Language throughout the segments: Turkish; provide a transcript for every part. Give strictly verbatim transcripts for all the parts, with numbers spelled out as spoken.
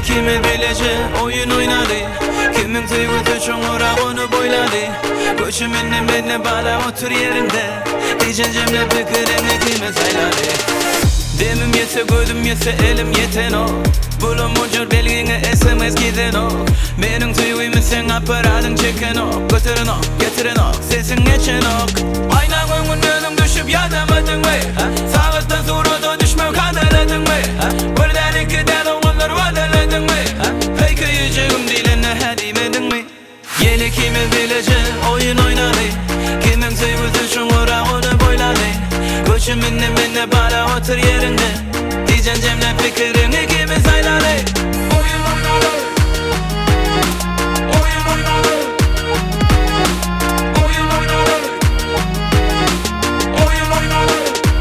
kimi bilece oyun oynadı. Kimin tüyütü çoğura onu boyladı. Koşumunun benimle bala otur yerinde. Diyeceksin cemle fikrini kime sayladı. Demim yetse gözüm yetse elim yeten o. Bulum ucur belgini S M S giden o. Benim tüyümü sen aparadın çeken o. Götürün o, getirin o, sesin geçen o. Ayna koyun önüm düşüp yadamadın mı? Sağlıktan sonra da düşmem kadaladın mı? Buradan iki tane oğullar vadaladın mı? Hey kıyıcığım diline hadimedin mi? Yeni kimin bilece oyun oynadı. Kimin tüyütü çoğura onu boyladı. Koşumunun benimle bala otur yerinde. Diyeceksin cemle fikrini kimi sayladı. Oyun oynadı. Oyun oynadı. Oyun oynadı. Oyun oynadı.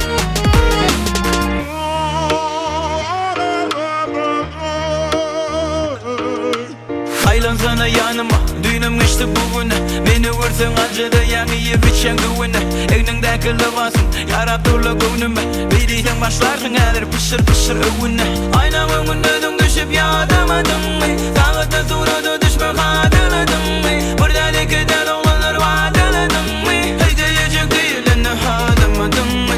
Aylan sana yanıma düğünüm geçti bugün. Beni vursun acıdı yani yiyip içen güvene. Egnindeki lavasın yarab durla gönlüme. Biriyden başlarsın eğer pışır pışır övüne. Aynam önünden düşüp yağdamadın mı? Sağlıkta sonra da düşme kadaladın mı? Buradan iki tane oğlanlar vadaladın mı? Hey diyecek değilini hadamadın mı?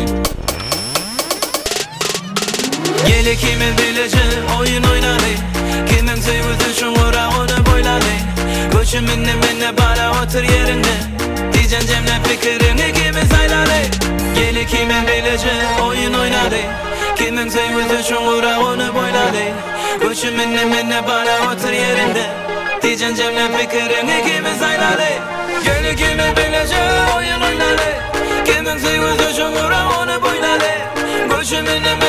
Yeli kimin bilece oyun oynadı. Kimin tüyütü çoğura onu boyladı. Koşumunun benimle bala otur yerinde. Diyeceksin cemle fikrini kimi sayladı. Yeli kimin bilece oyun oynadı. Kimin tüyütü çoğura onu boyladı. Koşumunun benimle bala otur yerinde. Diyeceksin cemle fikrini kimi sayladı. Yeli kimin bilece oyun oynadı. Kimin tüyütü çoğura onu boyladı. Koşumunun